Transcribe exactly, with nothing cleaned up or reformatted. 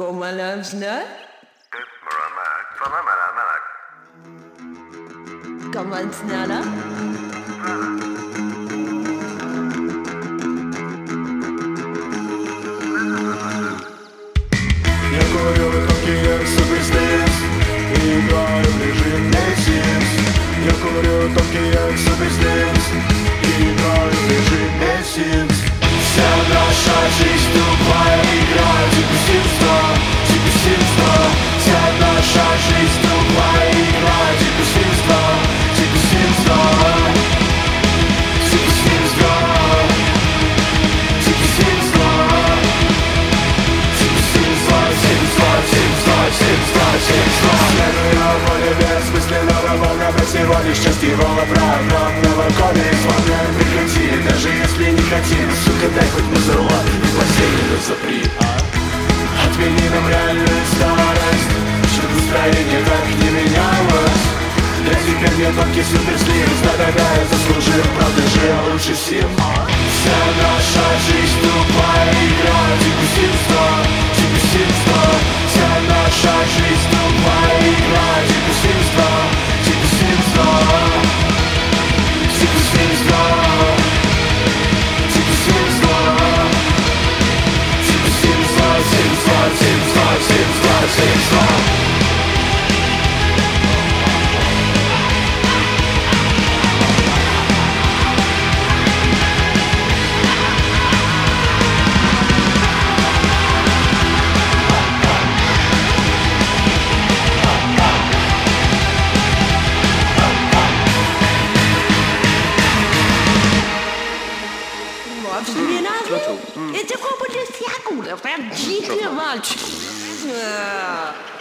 Komalandsna? Komansnala? Я курю в хоккей суперстейс и играю в режим Sims. Я курю хоккей суперстейс и играю в режим Sims. Вся наша жизнь тупая игра, типа Sims два, типа Sims два. Вся наша жизнь тупая игра, типа Sims два, типа Sims два. Типа Sims два, типа Sims два. Следуя воле бессмысленного волна всего лишь частивого программного кодекса. Прекрати, даже если не хотим, сука, дай хоть музыла и последнюю запри. Отмени нам реальную старость, чтобы настроение так не менялось. Да теперь мне только суперслим, да-да-да, я заслужил, правда же я лучше Сим. Вся наша жизнь тупая игра, типа Sims два, типа Sims два. Вся наша жизнь тупая игра, типа Sims два, типа Sims два. Типа Sims два, типа Sims два. Типа Sims два, Sims два, Sims два, Sims два, Sims два. Inte gå på det fjärde, för jag gick ju vart.